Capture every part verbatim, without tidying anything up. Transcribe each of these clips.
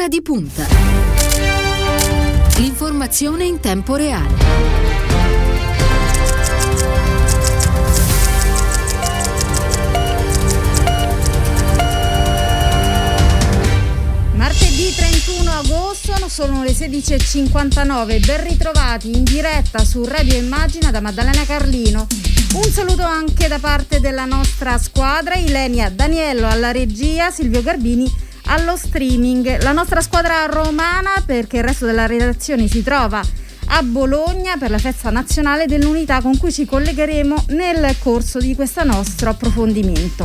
di punta. L'informazione in tempo reale. Martedì trentuno agosto, sono le sedici e cinquantanove. Ben ritrovati in diretta su Radio Immagina da Maddalena Carlino. Un saluto anche da parte della nostra squadra: Ilenia Daniello alla regia, Silvio Garbini allo streaming. La nostra squadra romana, perché il resto della redazione si trova a Bologna per la festa nazionale dell'unità, con cui ci collegheremo nel corso di questo nostro approfondimento.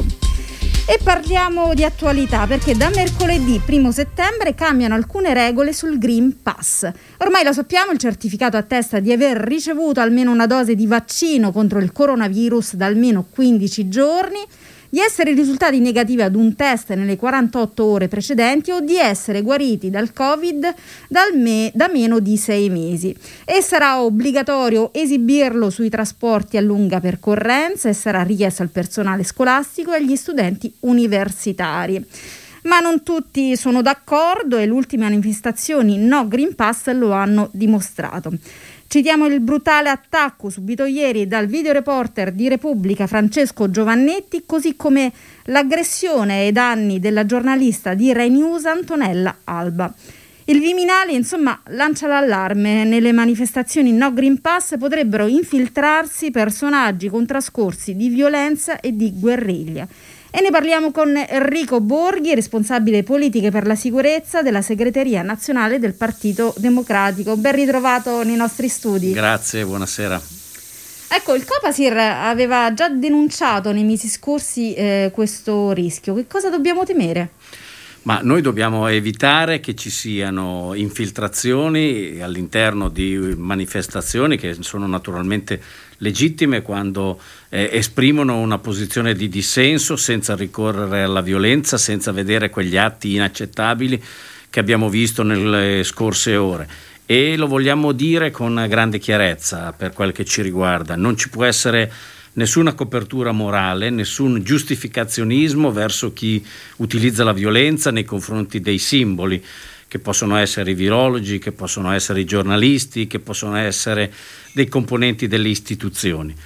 E parliamo di attualità, perché da mercoledì primo settembre cambiano alcune regole sul Green Pass. Ormai lo sappiamo, il certificato attesta di aver ricevuto almeno una dose di vaccino contro il coronavirus da almeno quindici giorni, di essere risultati negativi ad un test nelle quarantotto ore precedenti o di essere guariti dal Covid dal me- da meno di sei mesi. E sarà obbligatorio esibirlo sui trasporti a lunga percorrenza e sarà richiesto al personale scolastico e agli studenti universitari. Ma non tutti sono d'accordo e le ultime manifestazioni no Green Pass lo hanno dimostrato. Citiamo il brutale attacco subito ieri dal videoreporter di Repubblica Francesco Giovannetti, così come l'aggressione ai danni della giornalista di Rai News Antonella Alba. Il Viminale, insomma, lancia l'allarme. Nelle manifestazioni no Green Pass potrebbero infiltrarsi personaggi con trascorsi di violenza e di guerriglia. E ne parliamo con Enrico Borghi, responsabile politiche per la sicurezza della segreteria nazionale del Partito Democratico. Ben ritrovato nei nostri studi. Grazie, buonasera. Ecco, il Copasir aveva già denunciato nei mesi scorsi eh, questo rischio. Che cosa dobbiamo temere? Ma noi dobbiamo evitare che ci siano infiltrazioni all'interno di manifestazioni che sono naturalmente legittime quando eh, esprimono una posizione di dissenso senza ricorrere alla violenza, senza vedere quegli atti inaccettabili che abbiamo visto nelle scorse ore. E lo vogliamo dire con grande chiarezza per quel che ci riguarda: non ci può essere nessuna copertura morale, nessun giustificazionismo verso chi utilizza la violenza nei confronti dei simboli, che possono essere i virologi, che possono essere i giornalisti, che possono essere dei componenti delle istituzioni.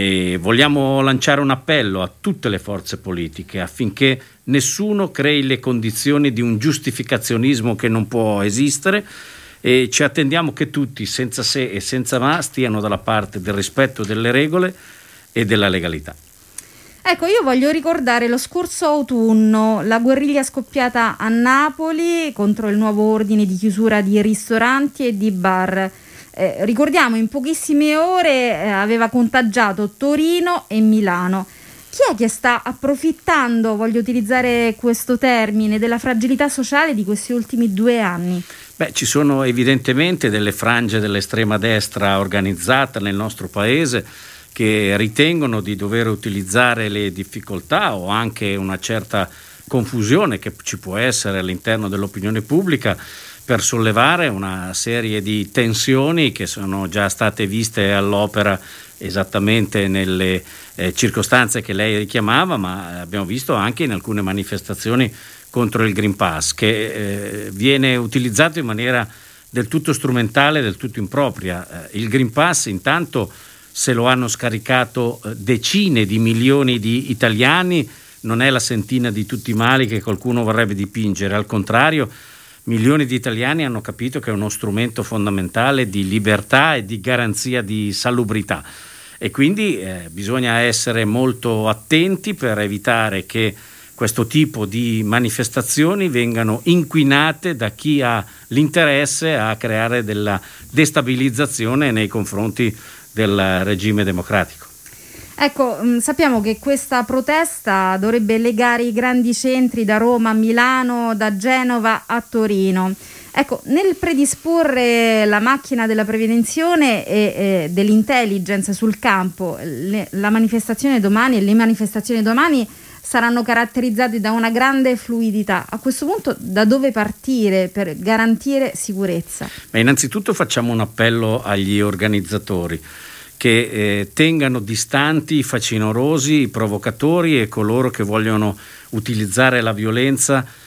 E vogliamo lanciare un appello a tutte le forze politiche affinché nessuno crei le condizioni di un giustificazionismo che non può esistere, e ci attendiamo che tutti, senza se e senza ma, stiano dalla parte del rispetto delle regole e della legalità. Ecco, io voglio ricordare lo scorso autunno, la guerriglia scoppiata a Napoli contro il nuovo ordine di chiusura di ristoranti e di bar. Eh, ricordiamo, in pochissime ore eh, aveva contagiato Torino e Milano. Chi è che sta approfittando, voglio utilizzare questo termine, della fragilità sociale di questi ultimi due anni? Beh, ci sono evidentemente delle frange dell'estrema destra organizzata nel nostro paese che ritengono di dover utilizzare le difficoltà o anche una certa confusione che ci può essere all'interno dell'opinione pubblica per sollevare una serie di tensioni che sono già state viste all'opera esattamente nelle eh, circostanze che lei richiamava, ma abbiamo visto anche in alcune manifestazioni contro il Green Pass, che eh, viene utilizzato in maniera del tutto strumentale, del tutto impropria. Eh, il Green Pass, intanto, se lo hanno scaricato decine di milioni di italiani, non è la sentina di tutti i mali che qualcuno vorrebbe dipingere. Al contrario, milioni di italiani hanno capito che è uno strumento fondamentale di libertà e di garanzia di salubrità. E quindi eh, bisogna essere molto attenti per evitare che questo tipo di manifestazioni vengano inquinate da chi ha l'interesse a creare della destabilizzazione nei confronti del regime democratico. Ecco, mh, sappiamo che questa protesta dovrebbe legare i grandi centri da Roma a Milano, da Genova a Torino. Ecco, nel predisporre la macchina della prevenzione e eh, dell'intelligence sul campo, le, la manifestazione domani e le manifestazioni domani saranno caratterizzate da una grande fluidità. A questo punto da dove partire per garantire sicurezza? Beh, innanzitutto facciamo un appello agli organizzatori che eh, tengano distanti i facinorosi, i provocatori e coloro che vogliono utilizzare la violenza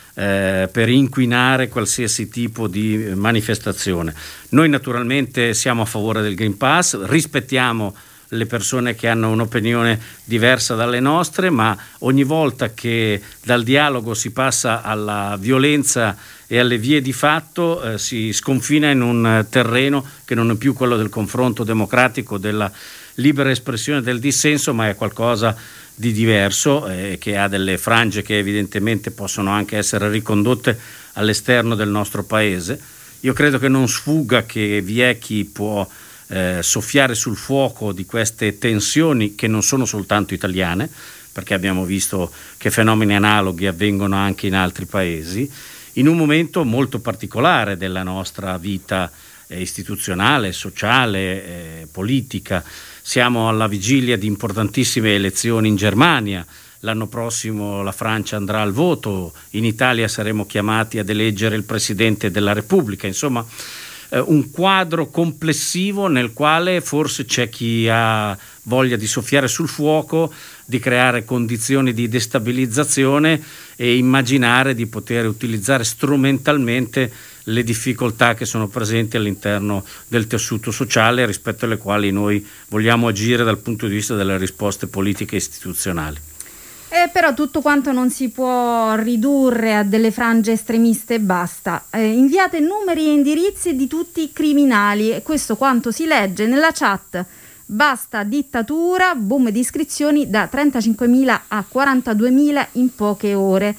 eh, per inquinare qualsiasi tipo di manifestazione. Noi naturalmente siamo a favore del Green Pass, rispettiamo le persone che hanno un'opinione diversa dalle nostre, ma ogni volta che dal dialogo si passa alla violenza e alle vie di fatto eh, si sconfina in un terreno che non è più quello del confronto democratico, della libera espressione del dissenso, ma è qualcosa di diverso eh, che ha delle frange che evidentemente possono anche essere ricondotte all'esterno del nostro paese. Io credo che non sfugga che vi è chi può Eh, soffiare sul fuoco di queste tensioni che non sono soltanto italiane, perché abbiamo visto che fenomeni analoghi avvengono anche in altri paesi, in un momento molto particolare della nostra vita eh, istituzionale, sociale, eh, politica. Siamo alla vigilia di importantissime elezioni in Germania, l'anno prossimo la Francia andrà al voto, in Italia saremo chiamati ad eleggere il Presidente della Repubblica, insomma un quadro complessivo nel quale forse c'è chi ha voglia di soffiare sul fuoco, di creare condizioni di destabilizzazione e immaginare di poter utilizzare strumentalmente le difficoltà che sono presenti all'interno del tessuto sociale, rispetto alle quali noi vogliamo agire dal punto di vista delle risposte politiche e istituzionali. Eh, però tutto quanto non si può ridurre a delle frange estremiste e basta. Eh, inviate numeri e indirizzi di tutti i criminali, e questo quanto si legge nella chat. Basta dittatura, boom di iscrizioni da trentacinquemila a quarantaduemila in poche ore.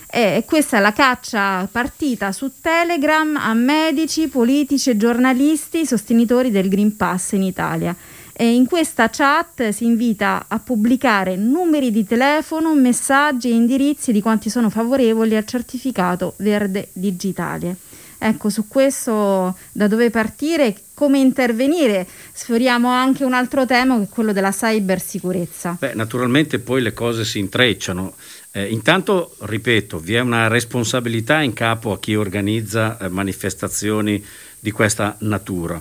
E questa è la caccia partita su Telegram a medici, politici e giornalisti sostenitori del Green Pass in Italia. E in questa chat si invita a pubblicare numeri di telefono, messaggi e indirizzi di quanti sono favorevoli al certificato verde digitale. Ecco, su questo da dove partire, come intervenire, sforiamo anche un altro tema che è quello della cybersicurezza. Beh, naturalmente poi le cose si intrecciano. Eh, intanto, ripeto, vi è una responsabilità in capo a chi organizza eh, manifestazioni di questa natura.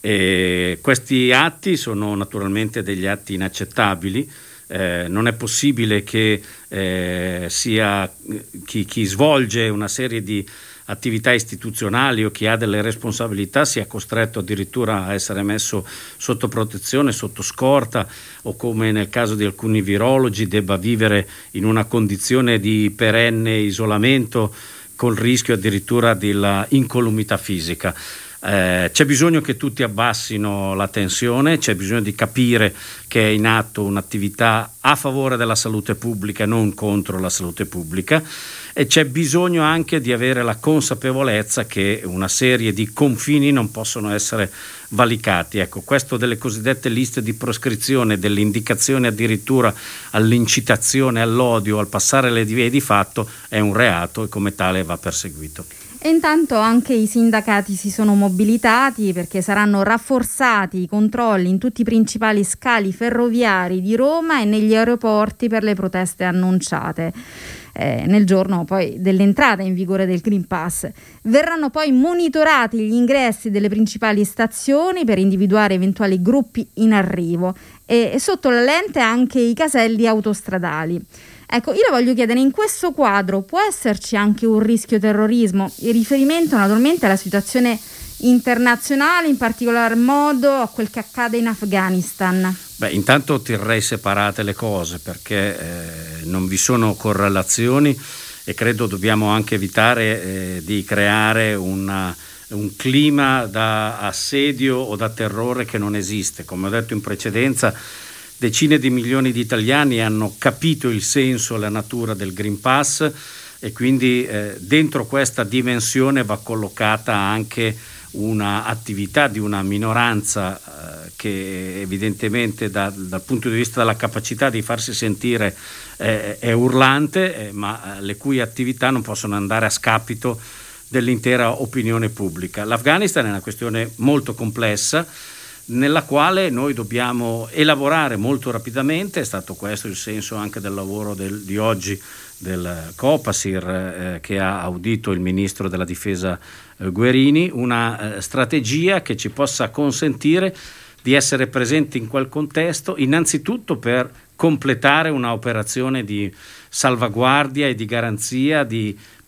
E questi atti sono naturalmente degli atti inaccettabili. Eh, non è possibile che eh, sia chi, chi svolge una serie di attività istituzionali o chi ha delle responsabilità sia costretto addirittura a essere messo sotto protezione, sotto scorta, o come nel caso di alcuni virologi debba vivere in una condizione di perenne isolamento col rischio addirittura della incolumità fisica. Eh, c'è bisogno che tutti abbassino la tensione, c'è bisogno di capire che è in atto un'attività a favore della salute pubblica e non contro la salute pubblica, e c'è bisogno anche di avere la consapevolezza che una serie di confini non possono essere valicati. Ecco, questo delle cosiddette liste di proscrizione, delle indicazioni addirittura all'incitazione all'odio, al passare le vie di fatto, è un reato e come tale va perseguito. E intanto anche i sindacati si sono mobilitati perché saranno rafforzati i controlli in tutti i principali scali ferroviari di Roma e negli aeroporti per le proteste annunciate eh, nel giorno poi dell'entrata in vigore del Green Pass. Verranno poi monitorati gli ingressi delle principali stazioni per individuare eventuali gruppi in arrivo e, e sotto la lente anche i caselli autostradali. Ecco, io la voglio chiedere, in questo quadro può esserci anche un rischio terrorismo, in riferimento naturalmente alla situazione internazionale, in particolar modo a quel che accade in Afghanistan? Beh, intanto terrei separate le cose perché eh, non vi sono correlazioni e credo dobbiamo anche evitare eh, di creare una, un clima da assedio o da terrore che non esiste. Come ho detto in precedenza, decine di milioni di italiani hanno capito il senso e la natura del Green Pass e quindi eh, dentro questa dimensione va collocata anche una attività di una minoranza eh, che evidentemente da, dal punto di vista della capacità di farsi sentire eh, è urlante, eh, ma le cui attività non possono andare a scapito dell'intera opinione pubblica. L'Afghanistan è una questione molto complessa, nella quale noi dobbiamo elaborare molto rapidamente. È stato questo il senso anche del lavoro del, di oggi del Copasir eh, che ha audito il ministro della difesa eh, Guerini, una eh, strategia che ci possa consentire di essere presenti in quel contesto, innanzitutto per completare una operazione di salvaguardia e di garanzia di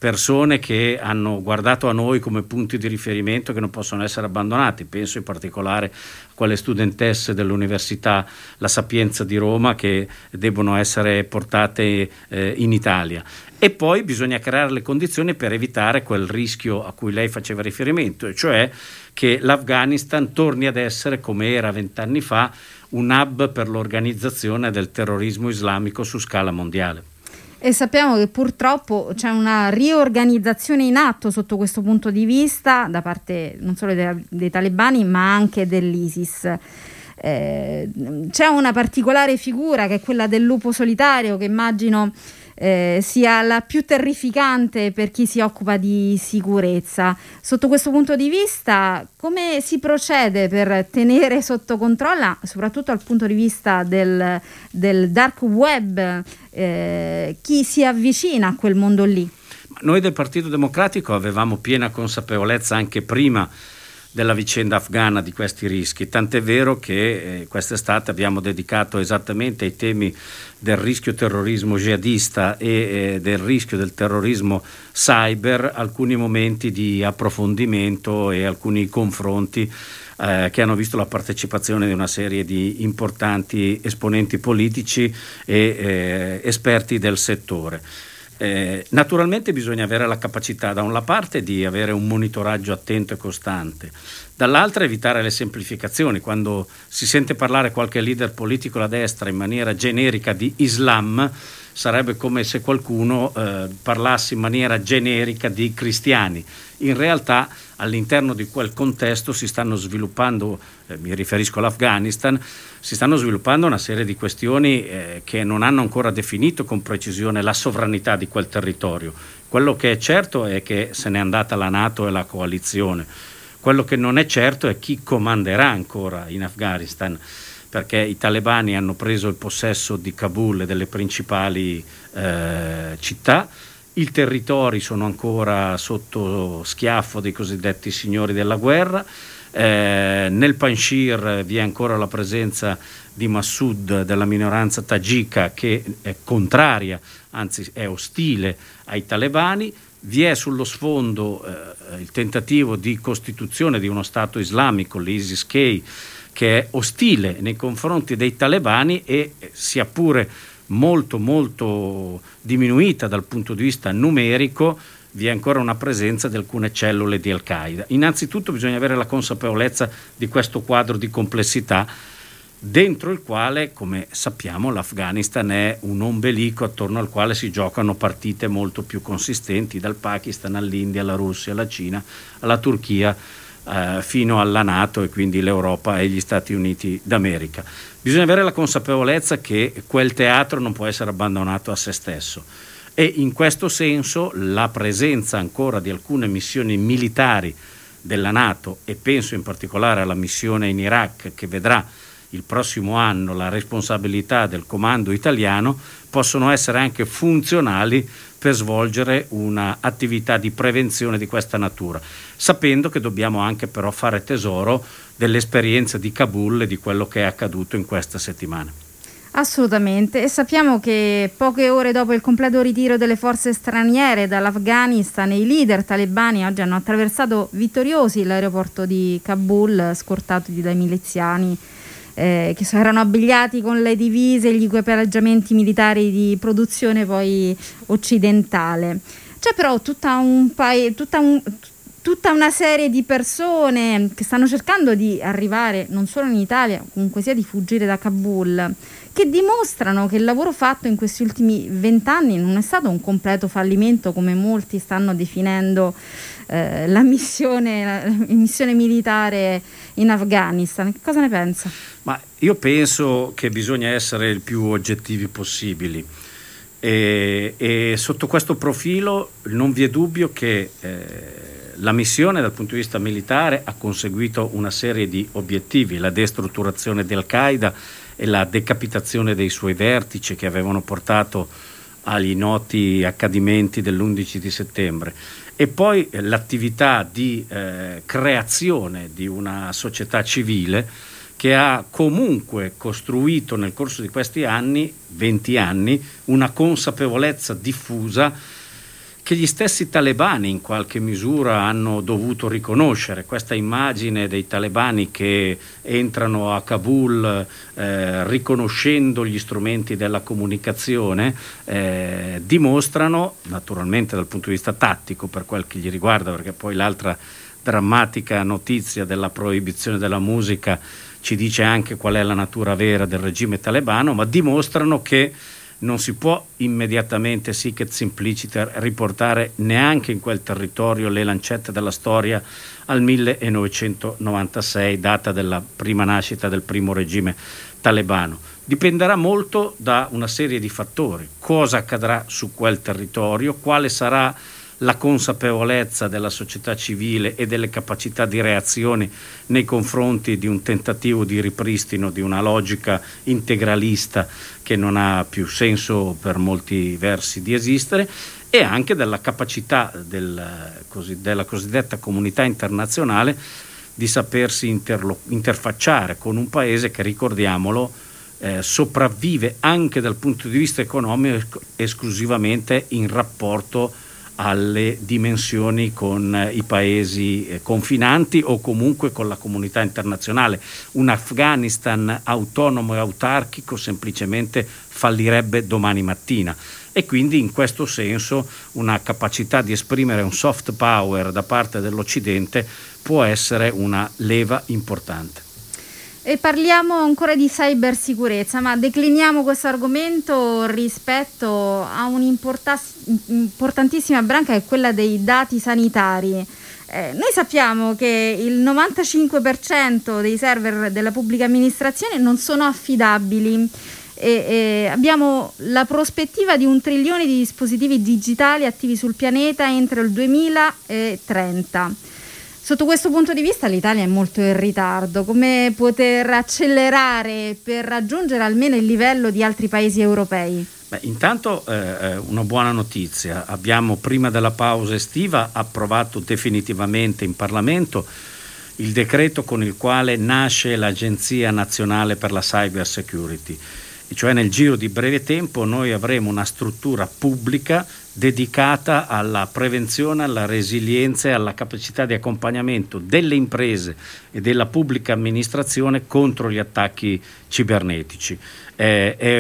persone che hanno guardato a noi come punti di riferimento che non possono essere abbandonati. Penso in particolare a quelle studentesse dell'Università La Sapienza di Roma che debbono essere portate eh, in Italia. E poi bisogna creare le condizioni per evitare quel rischio a cui lei faceva riferimento, e cioè che l'Afghanistan torni ad essere, come era vent'anni fa, un hub per l'organizzazione del terrorismo islamico su scala mondiale. E sappiamo che purtroppo c'è una riorganizzazione in atto sotto questo punto di vista da parte non solo dei, dei talebani ma anche dell'ISIS. Eh, c'è una particolare figura che è quella del lupo solitario, che immagino eh, sia la più terrificante per chi si occupa di sicurezza. Sotto questo punto di vista, come si procede per tenere sotto controllo, soprattutto dal punto di vista del, del dark web, eh, chi si avvicina a quel mondo lì? Noi del Partito Democratico avevamo piena consapevolezza anche prima della vicenda afghana di questi rischi, tant'è vero che eh, quest'estate abbiamo dedicato esattamente ai temi del rischio terrorismo jihadista e eh, del rischio del terrorismo cyber alcuni momenti di approfondimento e alcuni confronti eh, che hanno visto la partecipazione di una serie di importanti esponenti politici e eh, esperti del settore. Eh, naturalmente bisogna avere la capacità da una parte di avere un monitoraggio attento e costante, dall'altra evitare le semplificazioni. Quando si sente parlare qualche leader politico alla destra in maniera generica di Islam, sarebbe come se qualcuno eh, parlasse in maniera generica di cristiani. In realtà all'interno di quel contesto si stanno sviluppando, eh, mi riferisco all'Afghanistan, si stanno sviluppando una serie di questioni eh, che non hanno ancora definito con precisione la sovranità di quel territorio. Quello che è certo è che se n'è andata la NATO e la coalizione. Quello che non è certo è chi comanderà ancora in Afghanistan, perché i talebani hanno preso il possesso di Kabul e delle principali eh, città. I territori sono ancora sotto schiaffo dei cosiddetti signori della guerra. Eh, nel Panjshir vi è ancora la presenza di Massoud, della minoranza tagika, che è contraria, anzi è ostile ai talebani. Vi è sullo sfondo eh, il tentativo di costituzione di uno Stato islamico, l'ISIS-K, che è ostile nei confronti dei talebani e, sia pure molto molto diminuita dal punto di vista numerico, vi è ancora una presenza di alcune cellule di Al-Qaeda. Innanzitutto bisogna avere la consapevolezza di questo quadro di complessità, dentro il quale, come sappiamo, l'Afghanistan è un ombelico attorno al quale si giocano partite molto più consistenti, dal Pakistan all'India, alla Russia, alla Cina, alla Turchia, eh, fino alla NATO e quindi l'Europa e gli Stati Uniti d'America. Bisogna avere la consapevolezza che quel teatro non può essere abbandonato a se stesso. E in questo senso la presenza ancora di alcune missioni militari della NATO, e penso in particolare alla missione in Iraq che vedrà il prossimo anno la responsabilità del comando italiano, possono essere anche funzionali per svolgere un'attività di prevenzione di questa natura, sapendo che dobbiamo anche però fare tesoro dell'esperienza di Kabul e di quello che è accaduto in questa settimana. Assolutamente, e sappiamo che poche ore dopo il completo ritiro delle forze straniere dall'Afghanistan, i leader talebani oggi hanno attraversato vittoriosi l'aeroporto di Kabul, scortati dai miliziani eh, che erano abbigliati con le divise e gli equipaggiamenti militari di produzione poi occidentale. C'è però tutta un paese, tutta un tutta una serie di persone che stanno cercando di arrivare non solo in Italia, comunque sia di fuggire da Kabul, che dimostrano che il lavoro fatto in questi ultimi vent'anni non è stato un completo fallimento, come molti stanno definendo eh, la missione, la missione militare in Afghanistan. Che cosa ne pensa? Ma io penso che bisogna essere il più oggettivi possibili. E, e sotto questo profilo non vi è dubbio che eh, la missione dal punto di vista militare ha conseguito una serie di obiettivi: la destrutturazione di Al-Qaeda e la decapitazione dei suoi vertici, che avevano portato agli noti accadimenti dell'undici di settembre, e poi eh, l'attività di eh, creazione di una società civile che ha comunque costruito nel corso di questi anni, venti anni, una consapevolezza diffusa che gli stessi talebani in qualche misura hanno dovuto riconoscere. Questa immagine dei talebani che entrano a Kabul eh, riconoscendo gli strumenti della comunicazione eh, dimostrano, naturalmente dal punto di vista tattico per quel che gli riguarda, perché poi l'altra drammatica notizia della proibizione della musica ci dice anche qual è la natura vera del regime talebano, ma dimostrano che non si può immediatamente, sic et simpliciter, riportare neanche in quel territorio le lancette della storia al millenovecentonovantasei, data della prima nascita del primo regime talebano. Dipenderà molto da una serie di fattori: cosa accadrà su quel territorio, quale sarà la consapevolezza della società civile e delle capacità di reazione nei confronti di un tentativo di ripristino di una logica integralista che non ha più senso per molti versi di esistere, e anche della capacità del, così, della cosiddetta comunità internazionale di sapersi interlo- interfacciare con un paese che, ricordiamolo, eh, sopravvive anche dal punto di vista economico esclusivamente in rapporto alle dimensioni con i paesi eh, confinanti o comunque con la comunità internazionale. Un Afghanistan autonomo e autarchico semplicemente fallirebbe domani mattina, e quindi in questo senso una capacità di esprimere un soft power da parte dell'Occidente può essere una leva importante. E parliamo ancora di cybersicurezza, ma decliniamo questo argomento rispetto a un'importantissima branca, che è quella dei dati sanitari. Eh, noi sappiamo che il novantacinque per cento dei server della pubblica amministrazione non sono affidabili e, e abbiamo la prospettiva di un trilione di dispositivi digitali attivi sul pianeta entro il duemilatrenta. Sotto questo punto di vista l'Italia è molto in ritardo. Come poter accelerare per raggiungere almeno il livello di altri paesi europei? Beh, intanto eh, una buona notizia: abbiamo prima della pausa estiva approvato definitivamente in Parlamento il decreto con il quale nasce l'Agenzia Nazionale per la Cyber Security, e cioè nel giro di breve tempo noi avremo una struttura pubblica dedicata alla prevenzione, alla resilienza e alla capacità di accompagnamento delle imprese e della pubblica amministrazione contro gli attacchi cibernetici. Eh, è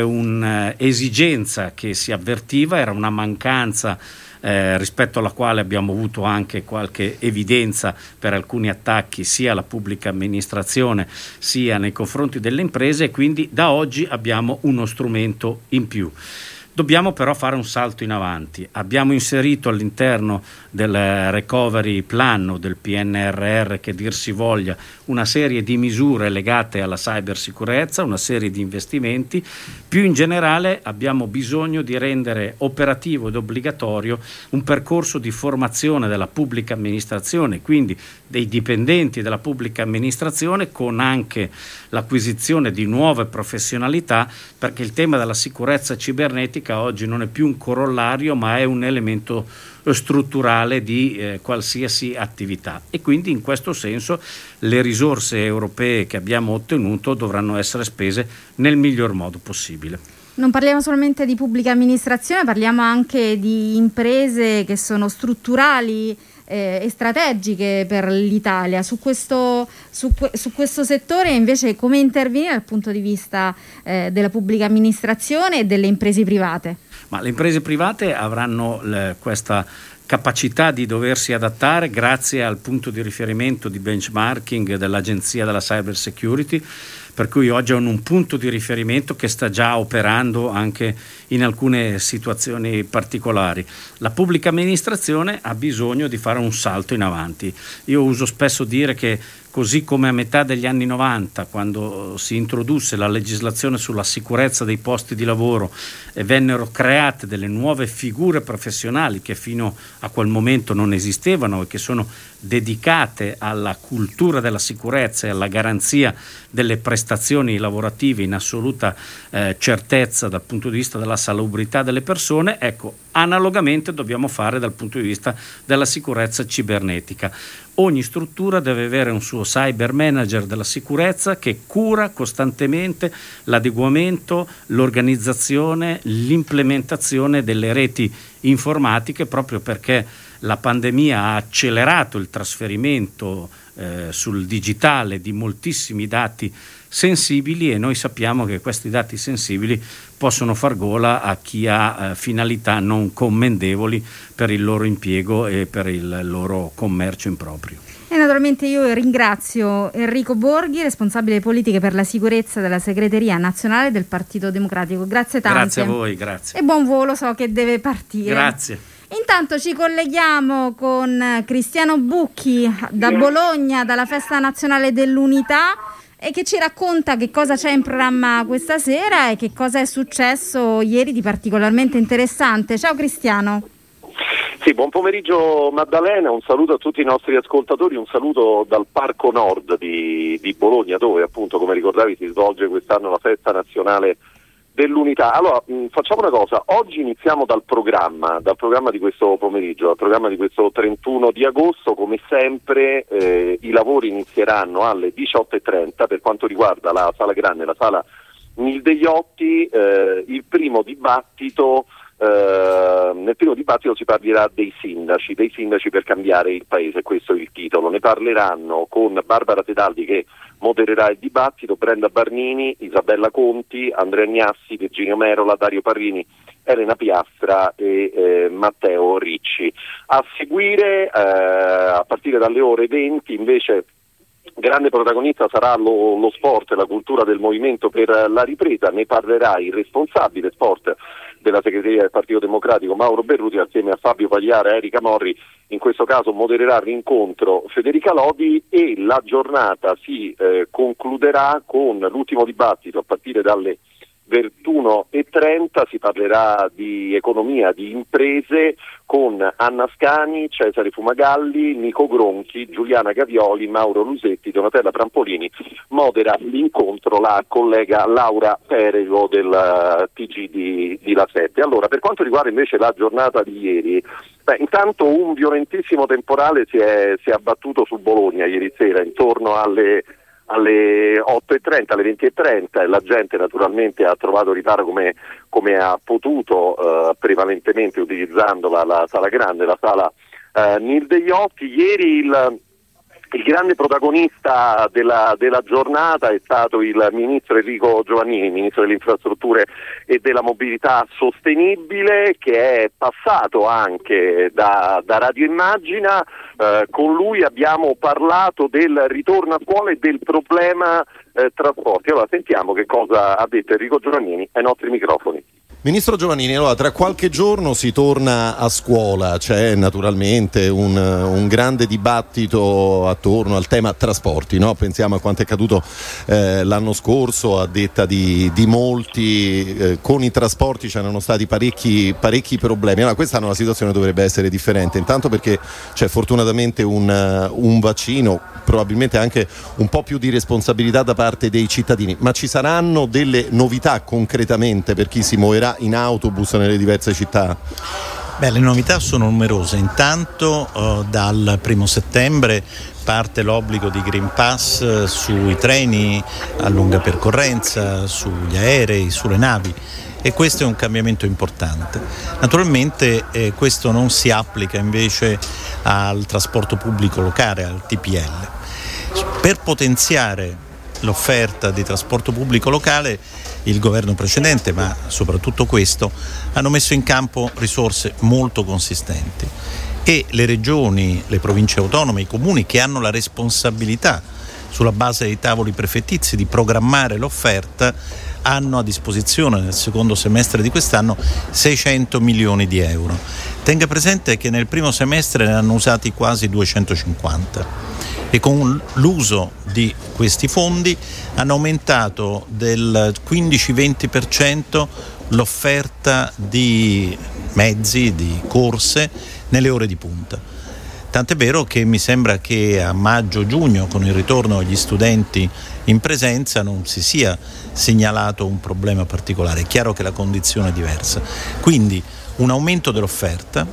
un'esigenza che si avvertiva, era una mancanza eh, rispetto alla quale abbiamo avuto anche qualche evidenza per alcuni attacchi sia alla pubblica amministrazione sia nei confronti delle imprese, e quindi da oggi abbiamo uno strumento in più. Dobbiamo però fare un salto in avanti. Abbiamo inserito all'interno del recovery plan o del P N R R, che dir si voglia, una serie di misure legate alla cybersicurezza, una serie di investimenti. Più in generale abbiamo bisogno di rendere operativo ed obbligatorio un percorso di formazione della pubblica amministrazione, quindi dei dipendenti della pubblica amministrazione, con anche l'acquisizione di nuove professionalità, perché il tema della sicurezza cibernetica oggi non è più un corollario, ma è un elemento strutturale di eh, qualsiasi attività, e quindi in questo senso le risorse europee che abbiamo ottenuto dovranno essere spese nel miglior modo possibile. Non parliamo solamente di pubblica amministrazione, parliamo anche di imprese che sono strutturali eh, e strategiche per l'Italia. Su questo, su, su questo settore invece come intervenire dal punto di vista eh, della pubblica amministrazione e delle imprese private? Ma le imprese private avranno le, questa capacità di doversi adattare grazie al punto di riferimento di benchmarking dell'Agenzia della Cyber Security, per cui oggi hanno un punto di riferimento che sta già operando anche in alcune situazioni particolari. La pubblica amministrazione ha bisogno di fare un salto in avanti. Io uso spesso dire che, così come a metà degli anni novanta, quando si introdusse la legislazione sulla sicurezza dei posti di lavoro e vennero create delle nuove figure professionali che fino a quel momento non esistevano e che sono dedicate alla cultura della sicurezza e alla garanzia delle prestazioni prestazioni lavorative in assoluta eh, certezza dal punto di vista della salubrità delle persone, ecco, analogamente dobbiamo fare dal punto di vista della sicurezza cibernetica. Ogni struttura deve avere un suo cyber manager della sicurezza che cura costantemente l'adeguamento, l'organizzazione, l'implementazione delle reti informatiche, proprio perché la pandemia ha accelerato il trasferimento eh, sul digitale di moltissimi dati sensibili, e noi sappiamo che questi dati sensibili possono far gola a chi ha eh, finalità non commendevoli per il loro impiego e per il loro commercio improprio. E naturalmente io ringrazio Enrico Borghi, responsabile politiche per la sicurezza della segreteria nazionale del Partito Democratico. Grazie tante. Grazie a voi, grazie. E buon volo, so che deve partire. Grazie. Intanto ci colleghiamo con Cristiano Bucchi da Bologna, dalla Festa Nazionale dell'Unità, e che ci racconta che cosa c'è in programma questa sera e che cosa è successo ieri di particolarmente interessante. Ciao Cristiano. Sì, buon pomeriggio Maddalena, un saluto a tutti i nostri ascoltatori, un saluto dal Parco Nord di, di Bologna, dove appunto, come ricordavi, si svolge quest'anno la Festa Nazionale dell'Unità. Allora, mh, facciamo una cosa, oggi iniziamo dal programma, dal programma di questo pomeriggio, dal programma di questo trentuno di agosto. Come sempre eh, i lavori inizieranno alle diciotto e trenta per quanto riguarda la Sala Grande e la Sala Nildeiotti. Eh, il primo dibattito Uh, nel primo dibattito si parlerà dei sindaci, dei sindaci per cambiare il paese, questo è il titolo. Ne parleranno con Barbara Tedaldi, che modererà il dibattito, Brenda Barnini, Isabella Conti, Andrea Agnassi, Virginio Merola, Dario Parrini, Elena Piastra e eh, Matteo Ricci. A seguire, eh, a partire dalle ore venti, invece, grande protagonista sarà lo, lo sport e la cultura del Movimento per la Ripresa. Ne parlerà il responsabile sport della segreteria del Partito Democratico, Mauro Berruti, assieme a Fabio Pagliara e Erika Morri. In questo caso modererà l'incontro Federica Lodi, e la giornata si eh, concluderà con l'ultimo dibattito a partire dalle ventuno e trenta. Si parlerà di economia, di imprese, con Anna Scani, Cesare Fumagalli, Nico Gronchi, Giuliana Gavioli, Mauro Lusetti, Donatella Prampolini. Modera l'incontro la collega Laura Perego del T G di, di La sette. Allora, per quanto riguarda invece la giornata di ieri, beh, intanto un violentissimo temporale si è, si è abbattuto su Bologna ieri sera intorno alle alle otto e trenta, alle venti e trenta, e la gente naturalmente ha trovato riparo come, come ha potuto, eh, prevalentemente utilizzando la, la Sala Grande, la Sala eh, Nildeiotti. Ieri il, il grande protagonista della, della giornata è stato il ministro Enrico Giovannini, ministro delle infrastrutture e della mobilità sostenibile, che è passato anche da, da Radio Immagina. Eh, con lui abbiamo parlato del ritorno a scuola e del problema eh, trasporti. Allora sentiamo che cosa ha detto Enrico Giovannini ai nostri microfoni. Ministro Giovannini, allora tra qualche giorno si torna a scuola, c'è naturalmente un, un grande dibattito attorno al tema trasporti, no? Pensiamo a quanto è accaduto eh, l'anno scorso, a detta di, di molti, eh, con i trasporti c'erano stati parecchi, parecchi problemi. Allora quest'anno la situazione dovrebbe essere differente, intanto perché c'è fortunatamente un, un vaccino, probabilmente anche un po' più di responsabilità da parte dei cittadini, ma ci saranno delle novità concretamente per chi si muoverà in autobus nelle diverse città? Beh, le novità sono numerose. Intanto eh, dal primo settembre parte l'obbligo di Green Pass eh, sui treni a lunga percorrenza, sugli aerei, sulle navi, e questo è un cambiamento importante. Naturalmente eh, questo non si applica invece al trasporto pubblico locale, al T P L. Per potenziare l'offerta di trasporto pubblico locale, il governo precedente, ma soprattutto questo, hanno messo in campo risorse molto consistenti, e le regioni, le province autonome, i comuni che hanno la responsabilità sulla base dei tavoli prefettizi di programmare l'offerta hanno a disposizione nel secondo semestre di quest'anno seicento milioni di euro. Tenga presente che nel primo semestre ne hanno usati quasi duecentocinquanta. E con l'uso di questi fondi hanno aumentato del quindici venti per cento l'offerta di mezzi, di corse nelle ore di punta. Tant'è vero che mi sembra che a maggio-giugno, con il ritorno degli studenti in presenza, non si sia segnalato un problema particolare. È chiaro che la condizione è diversa. Quindi un aumento dell'offerta,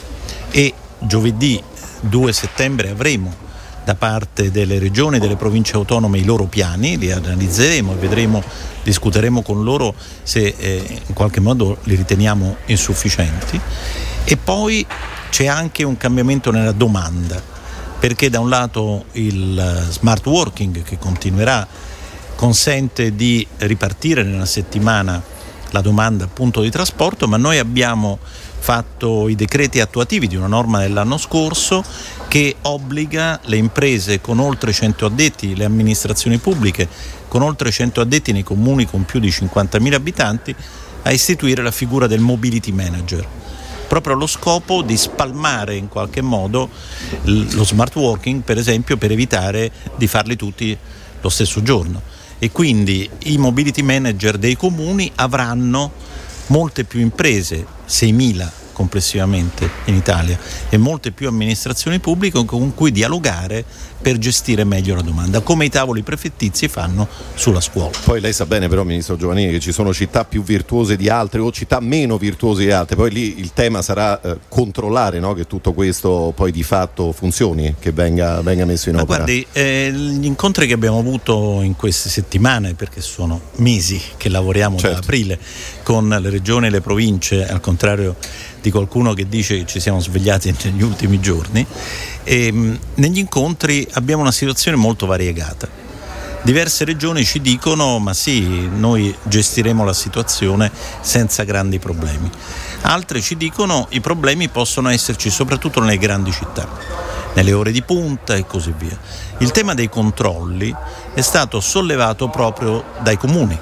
e giovedì due settembre avremo da parte delle regioni e delle province autonome i loro piani, li analizzeremo e vedremo, discuteremo con loro se eh, in qualche modo li riteniamo insufficienti. E poi c'è anche un cambiamento nella domanda, perché da un lato il smart working, che continuerà, consente di ripartire nella settimana la domanda appunto di trasporto, ma noi abbiamo fatto i decreti attuativi di una norma dell'anno scorso che obbliga le imprese con oltre cento addetti, le amministrazioni pubbliche con oltre cento addetti nei comuni con più di cinquantamila abitanti, a istituire la figura del mobility manager, proprio allo scopo di spalmare in qualche modo lo smart working, per esempio, per evitare di farli tutti lo stesso giorno. E quindi i mobility manager dei comuni avranno molte più imprese, seimila complessivamente in Italia, e molte più amministrazioni pubbliche con cui dialogare per gestire meglio la domanda, come i tavoli prefettizi fanno sulla scuola. Poi lei sa bene però, Ministro Giovannini, che ci sono città più virtuose di altre o città meno virtuose di altre, poi lì il tema sarà eh, controllare, no, che tutto questo poi di fatto funzioni, che venga, venga messo in Ma opera. Guardi, eh, gli incontri che abbiamo avuto in queste settimane, perché sono mesi che lavoriamo, certo, da aprile con le regioni e le province, al contrario di qualcuno che dice che ci siamo svegliati negli ultimi giorni, e mh, negli incontri abbiamo una situazione molto variegata. Diverse regioni ci dicono ma sì, noi gestiremo la situazione senza grandi problemi. Altre ci dicono i problemi possono esserci soprattutto nelle grandi città, nelle ore di punta e così via. Il tema dei controlli è stato sollevato proprio dai comuni,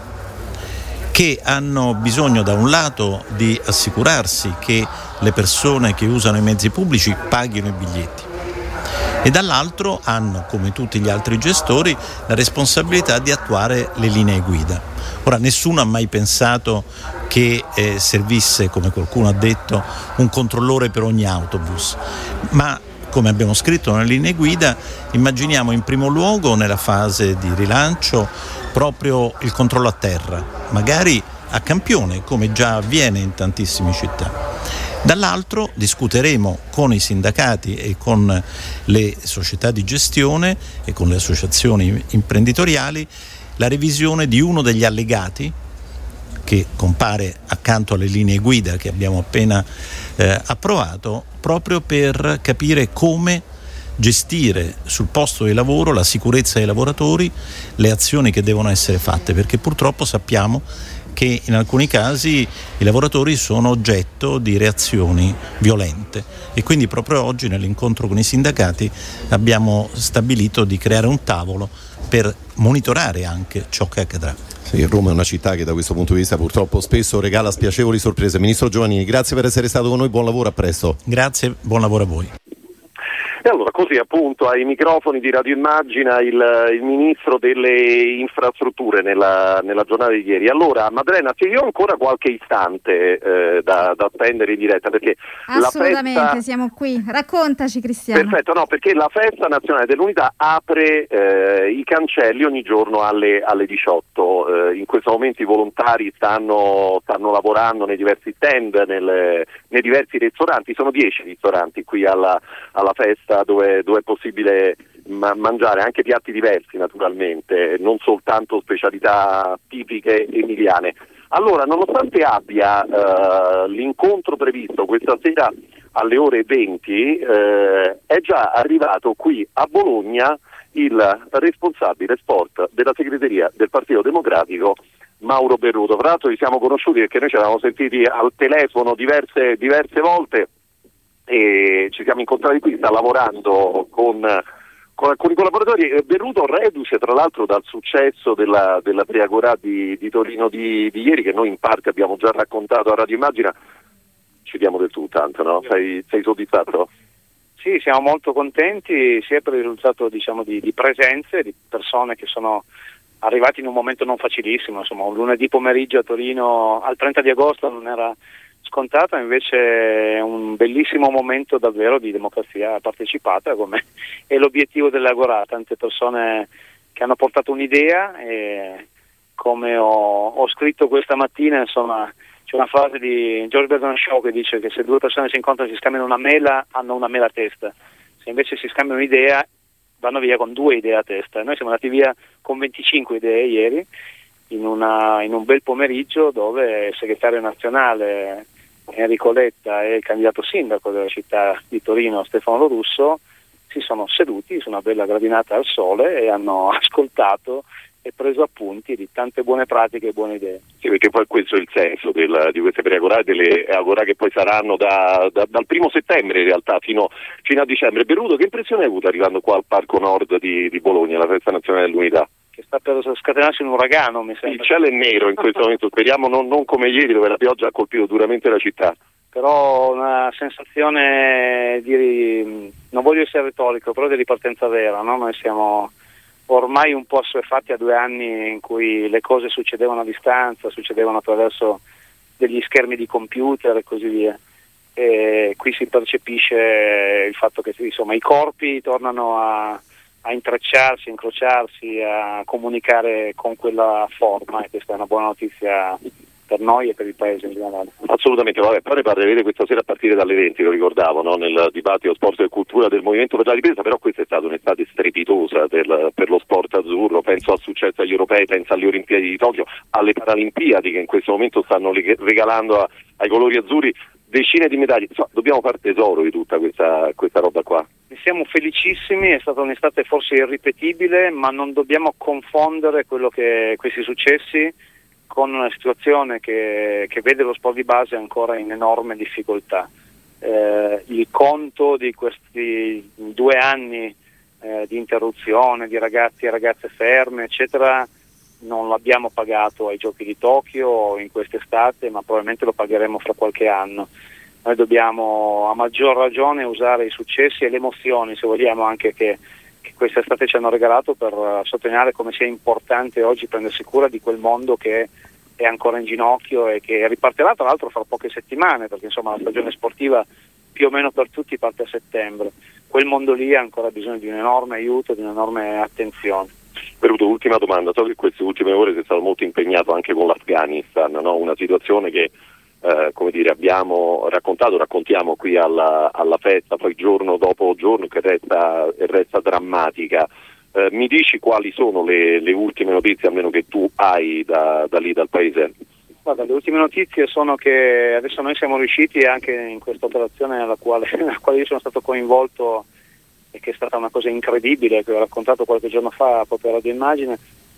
che hanno bisogno da un lato di assicurarsi che le persone che usano i mezzi pubblici paghino i biglietti, e dall'altro hanno, come tutti gli altri gestori, la responsabilità di attuare le linee guida. Ora, nessuno ha mai pensato che eh, servisse, come qualcuno ha detto, un controllore per ogni autobus, ma come abbiamo scritto nelle linee guida, immaginiamo in primo luogo, nella fase di rilancio, proprio il controllo a terra, magari a campione, come già avviene in tantissime città. Dall'altro discuteremo con i sindacati e con le società di gestione e con le associazioni imprenditoriali la revisione di uno degli allegati che compare accanto alle linee guida che abbiamo appena eh, approvato, proprio per capire come gestire sul posto di lavoro la sicurezza dei lavoratori, le azioni che devono essere fatte, perché purtroppo sappiamo che in alcuni casi i lavoratori sono oggetto di reazioni violente, e quindi proprio oggi nell'incontro con i sindacati abbiamo stabilito di creare un tavolo per monitorare anche ciò che accadrà. Sì, Roma è una città che da questo punto di vista purtroppo spesso regala spiacevoli sorprese. Ministro Giovannini, grazie per essere stato con noi, buon lavoro, a presto. Grazie, buon lavoro a voi. E allora, così appunto ai microfoni di Radio Immagina il, il ministro delle infrastrutture nella, nella giornata di ieri. Allora, Maddalena, se io ho ancora qualche istante eh, da, da spendere in diretta, perché assolutamente la festa... siamo qui, raccontaci Cristiano. Perfetto, no, perché la festa nazionale dell'unità apre eh, i cancelli ogni giorno alle, alle diciotto. Eh, in questo momento i volontari stanno, stanno lavorando nei diversi stand, nelle, nei diversi ristoranti, sono dieci ristoranti qui alla, alla festa, dove, dove è possibile ma- mangiare anche piatti diversi, naturalmente, non soltanto specialità tipiche emiliane. Allora, nonostante abbia eh, l'incontro previsto questa sera alle ore venti, eh, è già arrivato qui a Bologna il responsabile sport della segreteria del Partito Democratico, Mauro Berruto. Tra l'altro ci siamo conosciuti perché noi ci eravamo sentiti al telefono diverse, diverse volte e ci siamo incontrati qui, sta lavorando con, con alcuni collaboratori. Berruto, reduce tra l'altro dal successo della, della Triagorà di, di Torino di, di ieri, che noi in parte abbiamo già raccontato a Radio Immagina. Ci diamo del tu tanto, no? Sei, sei soddisfatto? Sì, siamo molto contenti sia per il risultato, diciamo, di, di presenze, di persone che sono arrivati in un momento non facilissimo, insomma un lunedì pomeriggio a Torino al trenta di agosto non era scontata, invece è un bellissimo momento davvero di democrazia partecipata, come è l'obiettivo dell'Agorà. Tante persone che hanno portato un'idea e come ho, ho scritto questa mattina, insomma, c'è una frase di George Bernard Shaw che dice che se due persone si incontrano e si scambiano una mela, hanno una mela a testa. Se invece si scambiano un'idea, vanno via con due idee a testa. Noi siamo andati via con venticinque idee ieri, in, una, in un bel pomeriggio dove il segretario nazionale Enrico Letta e il candidato sindaco della città di Torino Stefano Lo Russo si sono seduti su una bella gradinata al sole e hanno ascoltato e preso appunti di tante buone pratiche e buone idee. Sì, perché poi questo è il senso del, di queste pre-agorà e delle agorà che poi saranno da, da, dal primo settembre in realtà fino, fino a dicembre. Berruto, che impressione hai avuto arrivando qua al Parco Nord di, di Bologna, alla Festa Nazionale dell'Unità? Che sta per scatenarsi un uragano, mi sembra. Il cielo è nero in questo momento, speriamo non, non come ieri dove la pioggia ha colpito duramente la città. Però una sensazione di, non voglio essere retorico, però di ripartenza vera, no? Noi siamo ormai un po' assuefatti a due anni in cui le cose succedevano a distanza, succedevano attraverso degli schermi di computer e così via. E qui si percepisce il fatto che insomma i corpi tornano a a intrecciarsi, incrociarsi, a comunicare con quella forma, e questa è una buona notizia per noi e per il paese in generale. Assolutamente, vabbè, poi ne parlerete questa sera a partire dalle venti, lo ricordavo, no? Nel dibattito sport e cultura del Movimento per la Ripresa, però questa è stata un'estate strepitosa per, per lo sport azzurro, penso al successo agli europei, penso alle Olimpiadi di Tokyo, alle Paralimpiadi che in questo momento stanno regalando a, ai colori azzurri decine di medaglie. Insomma, dobbiamo fare tesoro di tutta questa, questa roba qua. Ne siamo felicissimi, è stata un'estate forse irripetibile, ma non dobbiamo confondere quello che questi successi con una situazione che, che vede lo sport di base ancora in enorme difficoltà. Eh, il conto di questi due anni eh, di interruzione, di ragazzi e ragazze ferme, eccetera, non l'abbiamo pagato ai Giochi di Tokyo in quest'estate, ma probabilmente lo pagheremo fra qualche anno. Noi dobbiamo a maggior ragione usare i successi e le emozioni, se vogliamo, anche che, che quest'estate ci hanno regalato per uh, sottolineare come sia importante oggi prendersi cura di quel mondo che è ancora in ginocchio e che ripartirà tra l'altro fra poche settimane, perché insomma la stagione sportiva più o meno per tutti parte a settembre. Quel mondo lì ha ancora bisogno di un enorme aiuto, di un'enorme attenzione. Berruto, ultima domanda, so che queste ultime ore sei stato molto impegnato anche con l'Afghanistan, no? Una situazione che eh, come dire, abbiamo raccontato, raccontiamo qui alla, alla festa, poi giorno dopo giorno che resta, resta drammatica. Eh, mi dici quali sono le, le ultime notizie, almeno che tu hai da, da lì, dal paese? Guarda, le ultime notizie sono che adesso noi siamo riusciti anche in questa operazione alla quale, alla quale io sono stato coinvolto e che è stata una cosa incredibile, che ho raccontato qualche giorno fa proprio a Radio Immagine.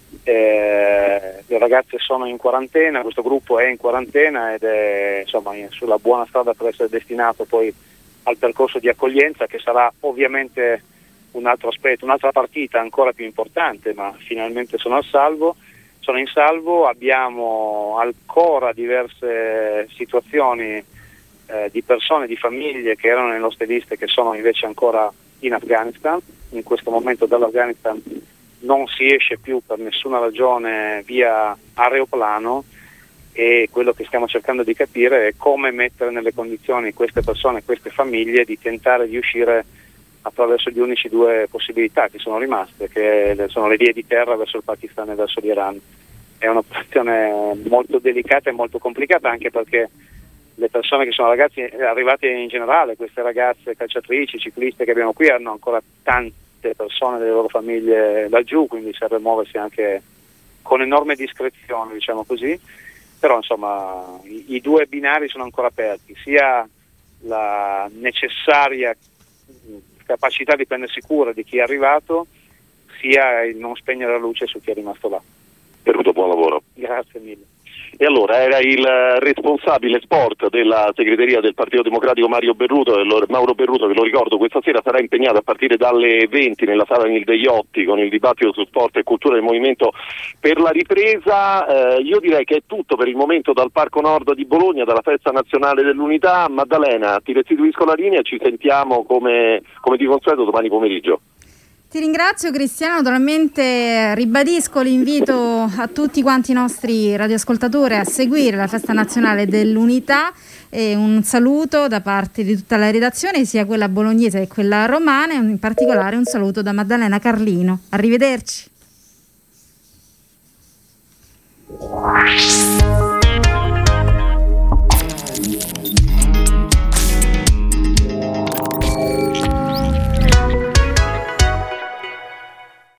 Eh, le ragazze sono in quarantena, questo gruppo è in quarantena ed è insomma sulla buona strada per essere destinato poi al percorso di accoglienza, che sarà ovviamente un altro aspetto, un'altra partita ancora più importante, ma finalmente sono al salvo, sono in salvo. Abbiamo ancora diverse situazioni eh, di persone, di famiglie che erano nelle nostre liste che sono invece ancora in Afghanistan. In questo momento dall'Afghanistan non si esce più per nessuna ragione via aeroplano, e quello che stiamo cercando di capire è come mettere nelle condizioni queste persone, queste famiglie, di tentare di uscire attraverso gli unici due possibilità che sono rimaste, che sono le vie di terra verso il Pakistan e verso l'Iran. È un'operazione molto delicata e molto complicata, anche perché le persone che sono ragazzi arrivate in generale, queste ragazze calciatrici, cicliste che abbiamo qui, hanno ancora tante persone delle loro famiglie laggiù, quindi serve muoversi anche con enorme discrezione, diciamo così. Però insomma i, i due binari sono ancora aperti, sia la necessaria capacità di prendersi cura di chi è arrivato, sia il non spegnere la luce su chi è rimasto là. Berruto, buon lavoro. Grazie mille. E allora era il responsabile sport della segreteria del Partito Democratico Mario Berruto, Mauro Berruto, che lo ricordo questa sera sarà impegnato a partire dalle venti nella sala Nil Degliotti con il dibattito su sport e cultura del Movimento per la Ripresa. Eh, io direi che è tutto per il momento dal Parco Nord di Bologna, dalla Festa Nazionale dell'Unità. Maddalena, ti restituisco la linea e ci sentiamo come, come di consueto domani pomeriggio. Ti ringrazio Cristiano, naturalmente ribadisco l'invito a tutti quanti i nostri radioascoltatori a seguire la festa nazionale dell'Unità e un saluto da parte di tutta la redazione, sia quella bolognese che quella romana, e in particolare un saluto da Maddalena Carlino. Arrivederci.